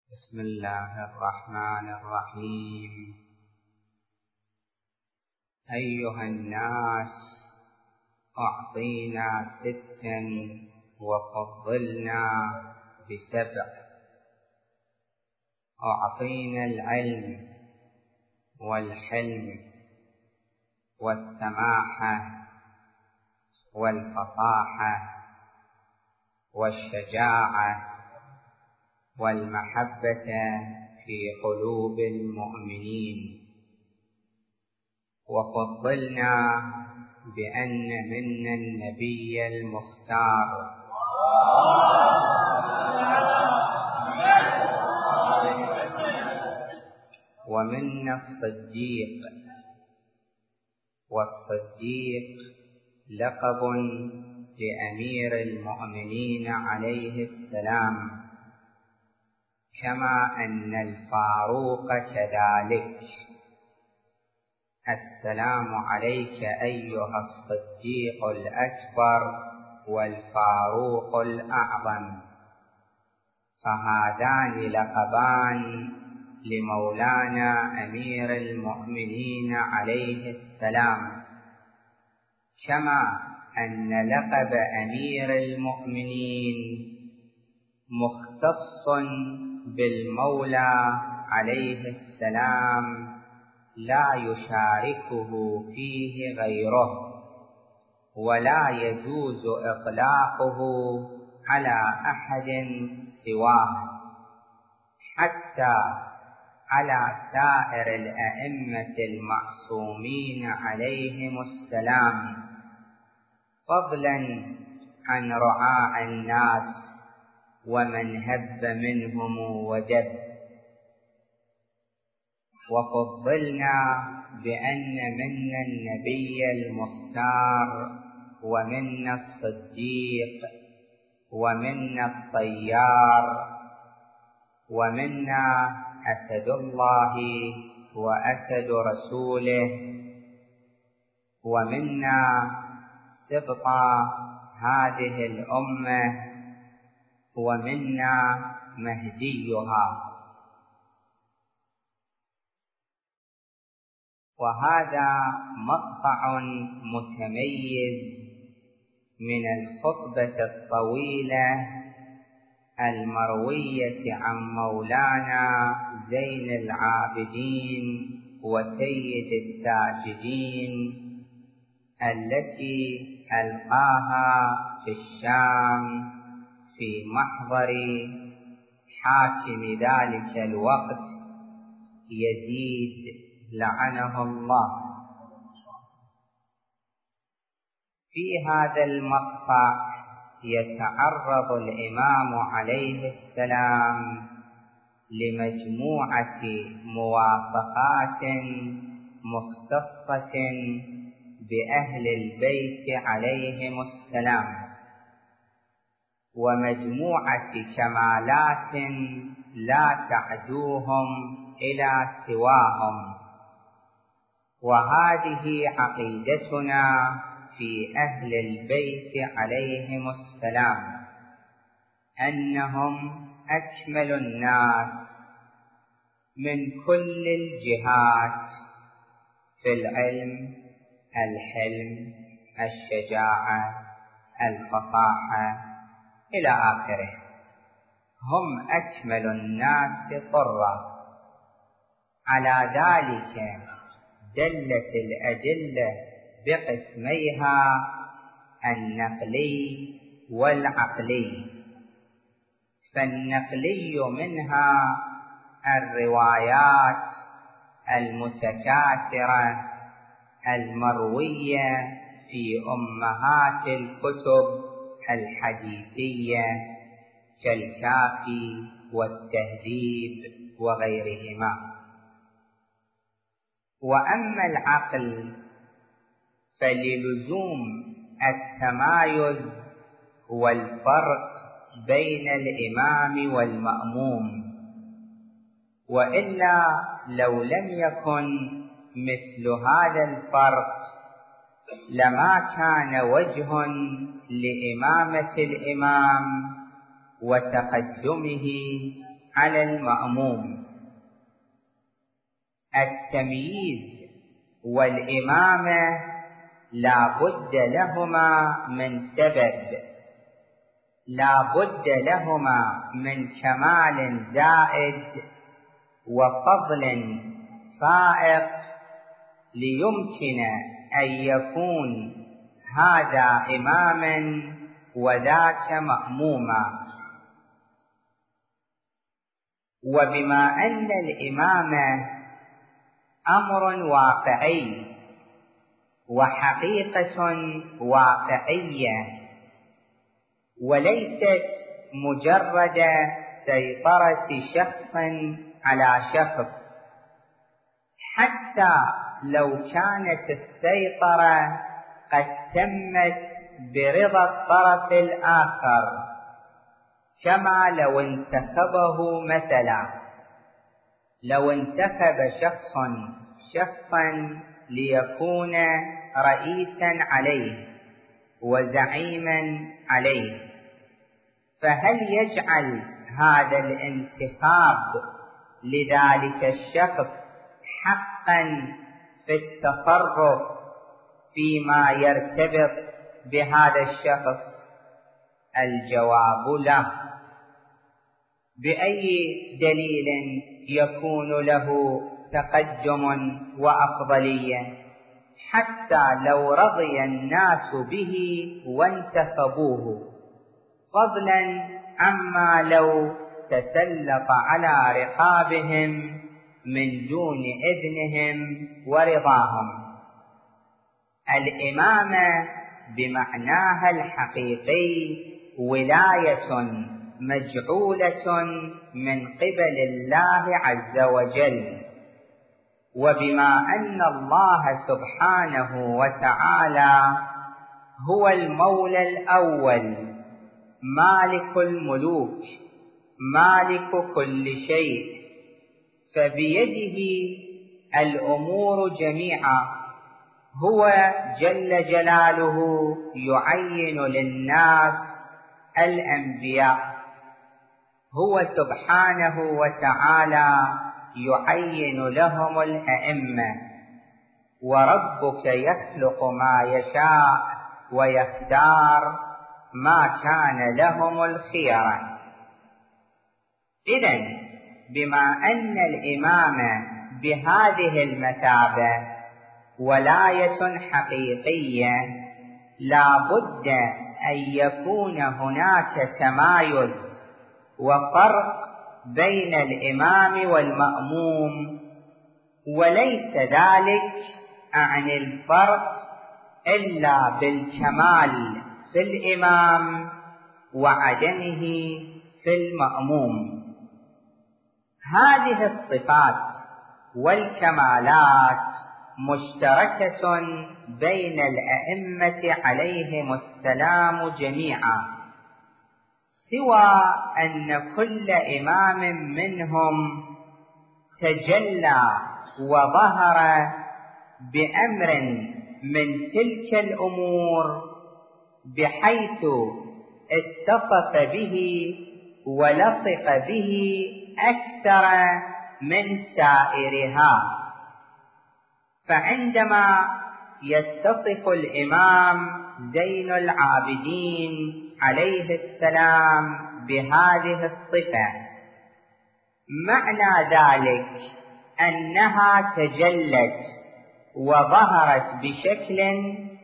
بسم الله الرحمن الرحيم. أيها الناس، أعطينا 6 وفضلنا ب7. أعطينا العلم والحلم والسماحة والفصاحة والشجاعة والمحبة في قلوب المؤمنين، وفضلنا بأن منا النبي المختار ومنا الصديق. والصديق لقب لأمير المؤمنين عليه السلام، كما أن الفاروق كذلك. السلام عليك أيها الصديق الأكبر والفاروق الأعظم. فهذان لقبان لمولانا أمير المؤمنين عليه السلام، كما أن لقب أمير المؤمنين مختص بالمولى عليه السلام، لا يشاركه فيه غيره، ولا يجوز إطلاقه على أحد سواه، حتى على سائر الأئمة المعصومين عليهم السلام، فضلا عن رعاع الناس ومن هب منهم ودب. وفضلنا بأن منا النبي المختار ومنا الصديق ومنا الطيار ومنا أسد الله وأسد رسوله ومنا سبط هذه الأمة ومنا مهديها. وهذا مقطع متميز من الخطبة الطويلة المروية عن مولانا زين العابدين وسيد الساجدين، التي ألقاها في الشام في محضر حاكم ذلك الوقت يزيد لعنه الله. في هذا المقطع يتعرض الإمام عليه السلام لمجموعة مواصفات مختصة بأهل البيت عليهم السلام، ومجموعة كمالات لا تعدوهم إلى سواهم. وهذه عقيدتنا في أهل البيت عليهم السلام، أنهم أكمل الناس من كل الجهات في العلم، الحلم، الشجاعة، الفصاحة إلى آخره. هم أكمل الناس طرا. على ذلك دلت الأدلة بقسميها النقلي والعقلي. فالنقلي منها الروايات المتكاثرة المروية في أمهات الكتب الحديثية كالكافي والتهذيب وغيرهما. وأما العقل فللزوم التمايز والفرق بين الإمام والمأموم، وإلا لو لم يكن مثل هذا الفرق لما كان وجه لإمامة الإمام وتقدمه على المأموم. التمييز والإمامة لا بد لهما من سبب، لا بد لهما من كمال زائد وفضل فائق ليمكن أن يكون هذا إماما وذاك مأموما. وبما أن الإمامة أمر واقعي وحقيقة واقعية وليست مجرد سيطرة شخص على شخص، حتى لو كانت السيطرة قد تمت برضا الطرف الآخر، كما لو انتخبه مثلا، لو انتخب شخصا ليكون رئيسا عليه وزعيما عليه، فهل يجعل هذا الانتخاب لذلك الشخص حقا في التصرف فيما يرتبط بهذا الشخص؟ الجواب لا. بأي دليل يكون له تقدم وأفضلية حتى لو رضي الناس به وانتخبوه، فضلا عما لو تسلط على رقابهم من دون إذنهم ورضاهم؟ الإمامة بمعناها الحقيقي ولاية مجعولة من قبل الله عز وجل. وبما أن الله سبحانه وتعالى هو المولى الأول مالك الملوك مالك كل شيء، فبيده الأمور جميعا، هو جل جلاله يعين للناس الأنبياء، هو سبحانه وتعالى يعين لهم الأئمة، وربك يخلق ما يشاء ويختار ما كان لهم الخيرة. إذن بما أن الإمامة بهذه المثابة ولاية حقيقية، لا بد أن يكون هناك تمايز وفرق بين الإمام والمأموم، وليس ذلك عن الفرق إلا بالكمال في الإمام وعدمه في المأموم. هذه الصفات والكمالات مشتركة بين الأئمة عليهم السلام جميعا، سوى أن كل إمام منهم تجلى وظهر بأمر من تلك الأمور بحيث اتصف به ولصق به أكثر من سائرها. فعندما يتصف الإمام زين العابدين عليه السلام بهذه الصفة، معنى ذلك أنها تجلت وظهرت بشكل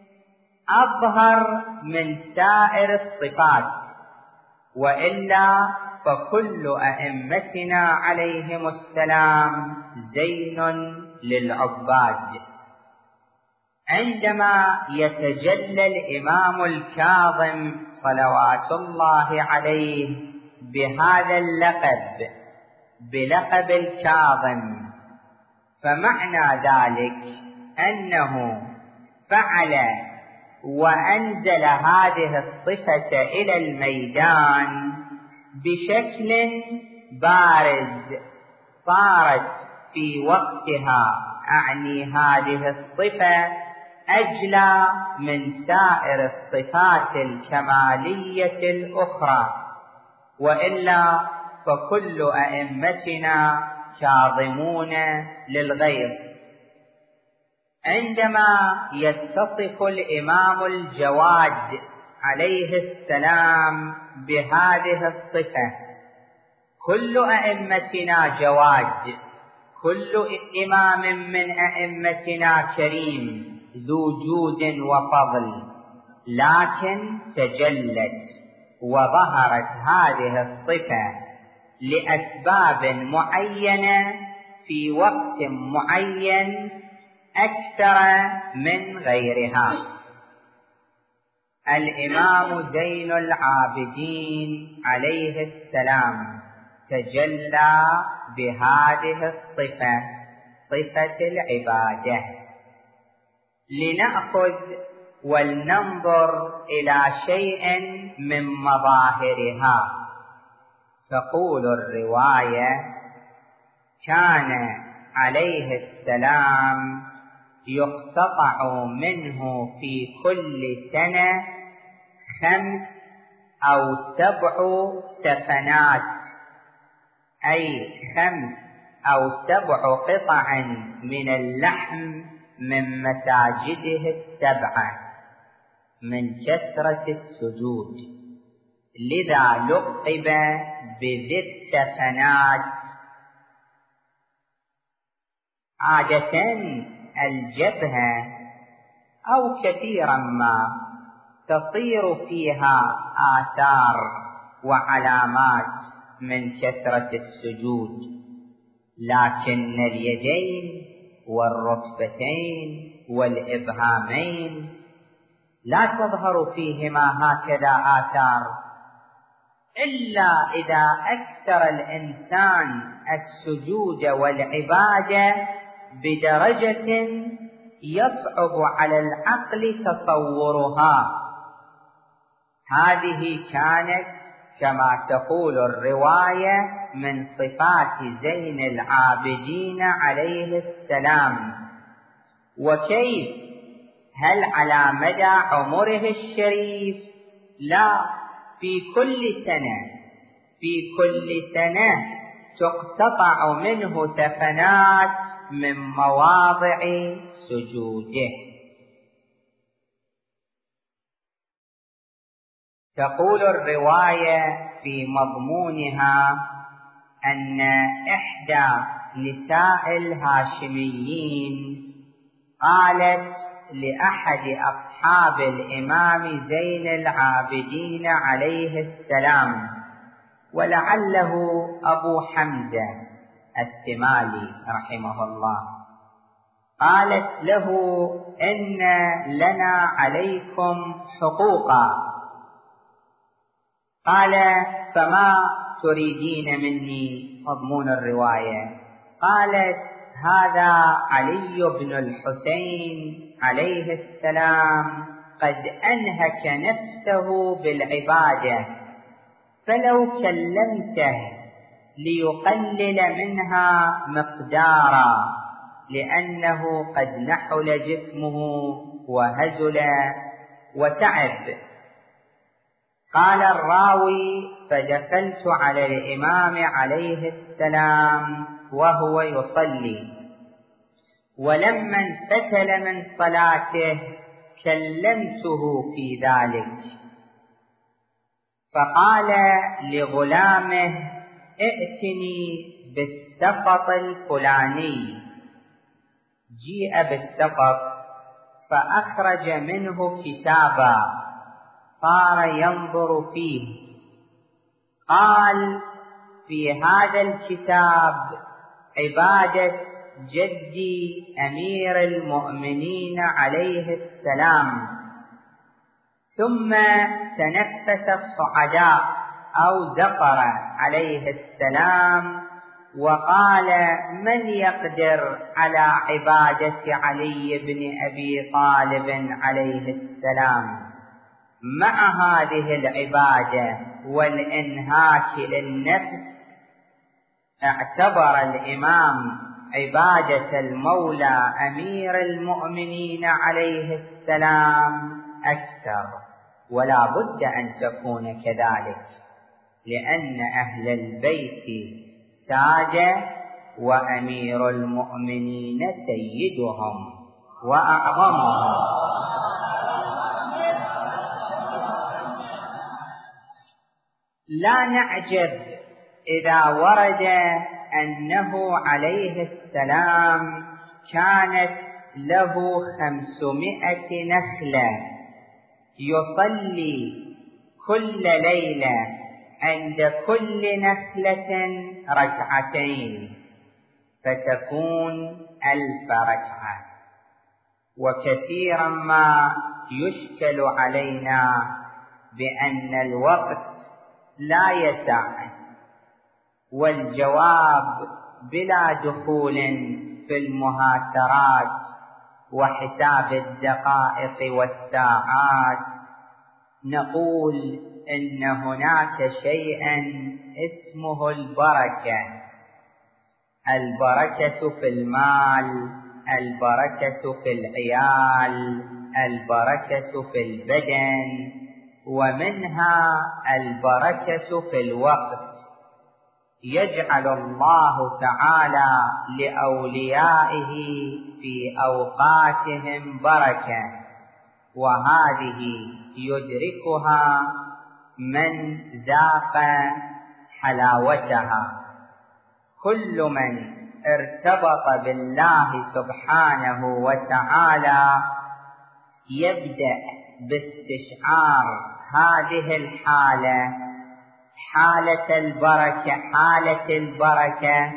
أظهر من سائر الصفات، وإلا فكل أئمتنا عليهم السلام زين للعباد. عندما يتجلى الإمام الكاظم صلوات الله عليه بهذا اللقب، بلقب الكاظم، فمعنى ذلك أنه فعل وأنزل هذه الصفة إلى الميدان بشكل بارز، صارت في وقتها أعني هذه الصفة أجلى من سائر الصفات الكمالية الأخرى، وإلا فكل أئمتنا كاظمون للغيظ. عندما يتصف الإمام الجواد عليه السلام بهذه الصفة: كل أئمتنا جواد، كل إمام من أئمتنا كريم ذو جود وفضل، لكن تجلت وظهرت هذه الصفة لأسباب معينة في وقت معين أكثر من غيرها. الإمام زين العابدين عليه السلام تجلى بهذه الصفة، صفة العبادة. لنأخذ ولننظر إلى شيء من مظاهرها. تقول الرواية: كان عليه السلام يقتطع منه في كل سنة 5 أو 7 سفنات، أي 5 أو 7 قطع من اللحم من مساجده 7 من كثرة السجود، لذا لقب بذي السفنات. عادة الجبهة أو كثيرا ما تصير فيها آثار وعلامات من كثرة السجود، لكن اليدين والركبتين والإبهامين لا تظهر فيهما هكذا آثار، إلا إذا أكثر الإنسان السجود والعبادة بدرجة يصعب على العقل تصورها. هذه كانت كما تقول الرواية من صفات زين العابدين عليه السلام. وكيف؟ هل على مدى عمره الشريف؟ لا، في كل سنة تقتطع منه سفنات من مواضع سجوده. تقول الرواية في مضمونها أن إحدى نساء الهاشميين قالت لأحد أصحاب الإمام زين العابدين عليه السلام، ولعله أبو حمزة الثمالي رحمه الله، قالت له: إن لنا عليكم حقوقا. قال: فما تريدين مني؟ مضمون الرواية: قالت: هذا علي بن الحسين عليه السلام قد أنهك نفسه بالعبادة، فلو كلمته ليقلل منها مقدارا، لأنه قد نحل جسمه وهزل وتعب. قال الراوي: فدخلت على الإمام عليه السلام وهو يصلي، ولما انفتل من صلاته كلمته في ذلك، فقال لغلامه: ائتني بالسقط الفلاني. جيء بالسقط فأخرج منه كتابا، صار ينظر فيه. قال: في هذا الكتاب عبادة جدي أمير المؤمنين عليه السلام. ثم تنفس الصعداء أو زفر عليه السلام وقال: من يقدر على عبادة علي بن أبي طالب عليه السلام مع هذه العبادة والإنهاك للنفس؟ اعتبر الإمام عبادة المولى أمير المؤمنين عليه السلام أكثر، ولا بد أن تكون كذلك، لأن أهل البيت سادة وأمير المؤمنين سيدهم وأعظمهم. لا نعجب إذا ورد أنه عليه السلام كانت له 500 نخلة يصلي كل ليلة عند كل نخلة ركعتين فتكون 1000 ركعة. وكثيرا ما يشكل علينا بأن الوقت لا يسع، والجواب بلا دخول في المهاترات وحساب الدقائق والساعات نقول إن هناك شيئا اسمه البركة. البركة في المال، البركة في العيال، البركة في البدن، ومنها البركة في الوقت. يجعل الله تعالى لأوليائه في أوقاتهم بركة، وهذه يدركها من ذاق حلاوتها. كل من ارتبط بالله سبحانه وتعالى يبدأ باستشعار هذه الحالة، حالة البركة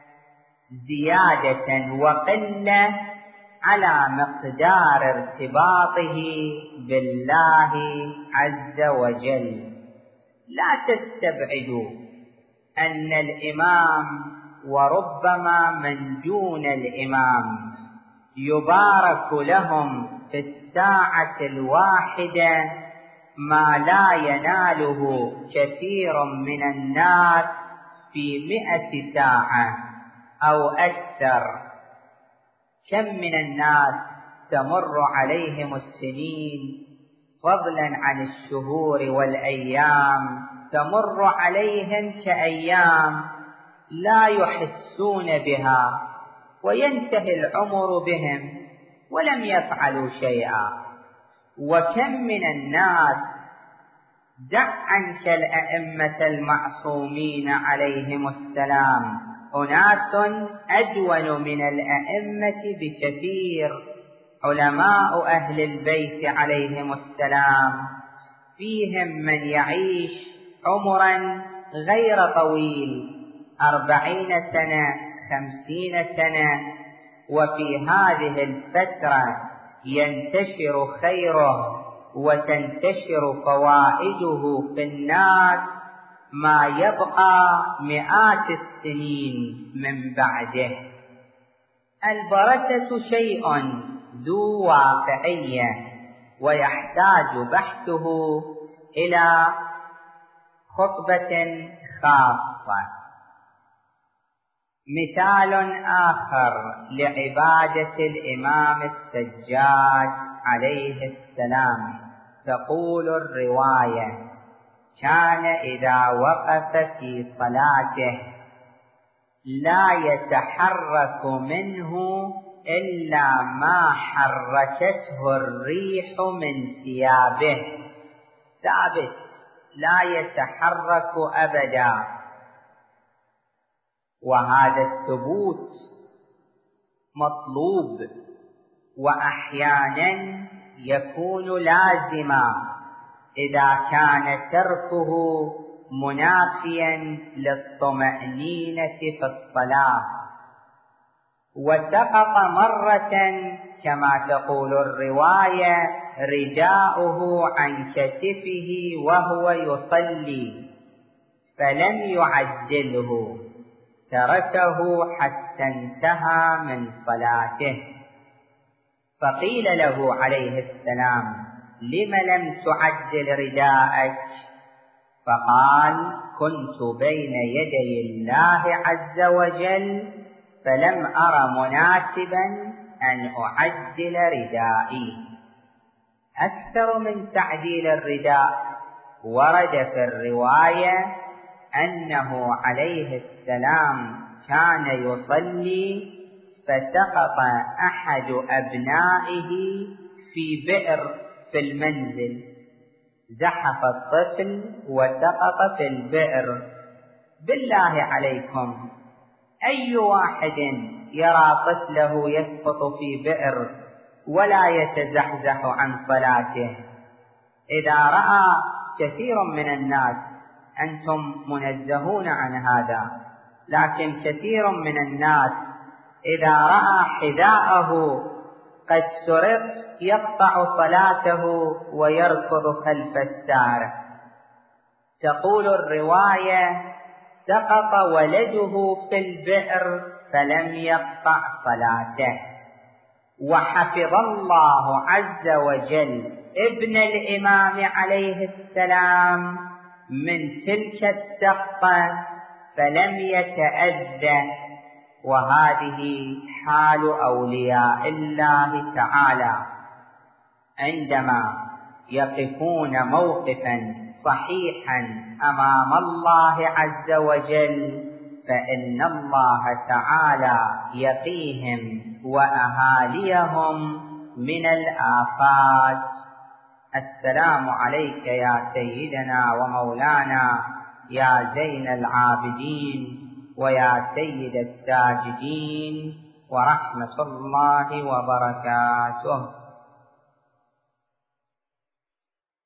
زيادة وقلة على مقدار ارتباطه بالله عز وجل. لا تستبعدوا أن الإمام وربما من دون الإمام يبارك لهم في الساعة الواحدة ما لا يناله كثير من الناس في 100 ساعة أو أكثر. كم من الناس تمر عليهم السنين فضلا عن الشهور والأيام، تمر عليهم كأيام لا يحسون بها، وينتهي العمر بهم ولم يفعلوا شيئا. وكم من الناس، دع عنك الأئمة المعصومين عليهم السلام، أناس أدون من الأئمة بكثير، علماء أهل البيت عليهم السلام، فيهم من يعيش عمرا غير طويل 40 سنة 50 سنة، وفي هذه الفترة ينتشر خيره وتنتشر فوائده في الناس ما يبقى مئات السنين من بعده. البركة شيء ذو واقعية ويحتاج بحثه إلى خطبة خاصة. مثال آخر لعبادة الإمام السجاد عليه السلام، تقول الرواية: كان إذا وقف في صلاته لا يتحرك منه إلا ما حركته الريح من ثيابه، ثابت لا يتحرك أبدا. وهذا الثبوت مطلوب، وأحيانا يكون لازما إذا كان تركه منافيا للطمأنينة في الصلاة. وسقط مرة كما تقول الرواية رداؤه عن كتفه وهو يصلي فلم يعجله، تركه حتى انتهى من صلاته. فقيل له عليه السلام: لم لم تعجل رداءك؟ فقال: كنت بين يدي الله عز وجل فلم أر مناسبا أن أعجل ردائي. أكثر من تعجيل الرداء ورد في الرواية أنه عليه السلام كان يصلي فسقط أحد أبنائه في بئر في المنزل، زحف الطفل وسقط في البئر. بالله عليكم، أي واحد يرى طفله يسقط في بئر ولا يتزحزح عن صلاته؟ إذا رأى كثير من الناس، أنتم منزهون عن هذا، لكن كثير من الناس إذا رأى حذاءه قد سرق يقطع صلاته ويركض خلف السارق. تقول الرواية: سقط ولده في البئر فلم يقطع صلاته. وحفظ الله عز وجل ابن الإمام عليه السلام من تلك السقطة فلم يتأذى. وهذه حال أولياء الله تعالى عندما يقفون موقفا صحيحا أمام الله عز وجل، فإن الله تعالى يقيهم وأهاليهم من الآفات. السلام عليك يا سيدنا ومولانا يا زين العابدين ويا سيد الساجدين، ورحمة الله وبركاته.